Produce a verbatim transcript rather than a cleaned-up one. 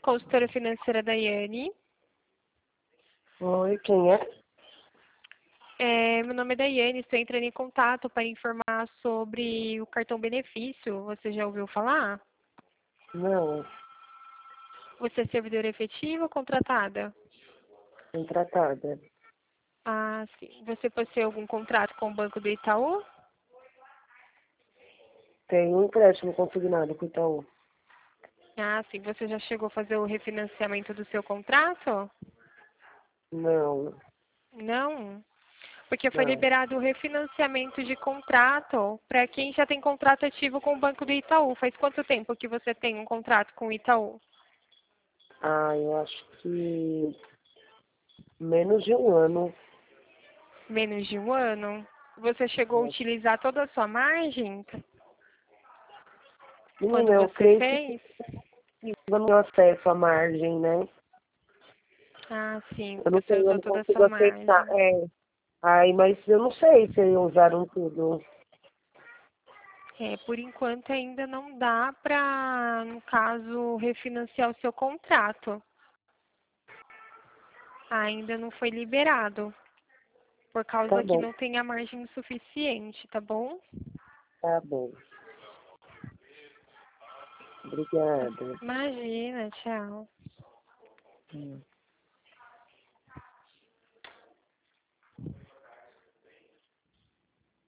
consultora financeira Daiane. Oi, quem é? É, meu nome é Daiane, estou entrando em contato para informar sobre o cartão benefício. Você já ouviu falar? Não, Você é servidora efetiva ou contratada? contratada. Ah, sim. Você possui algum contrato com o Banco do Itaú? Tem um empréstimo consignado com o Itaú. Ah, sim. Você já chegou a fazer o refinanciamento do seu contrato? Não, Não. Porque foi não. liberado o refinanciamento de contrato para quem já tem contrato ativo com o Banco do Itaú. Faz quanto tempo que você tem um contrato com o Itaú? Ah, eu acho que menos de um ano. Menos de um ano? Você chegou a É. utilizar toda a sua margem quando Menina, eu você creio que fez? eu não tenho acesso à margem, né? Ah, sim, Eu não você tenho, eu usou não toda a sua consigo acessar. margem. É. Ai, mas eu não sei se eles usaram tudo. É, por enquanto ainda não dá para, no caso, refinanciar o seu contrato. Ainda não foi liberado, por Tá causa que bom, não tem a margem suficiente, tá bom? tá bom. Obrigada. Imagina, tchau. Hum.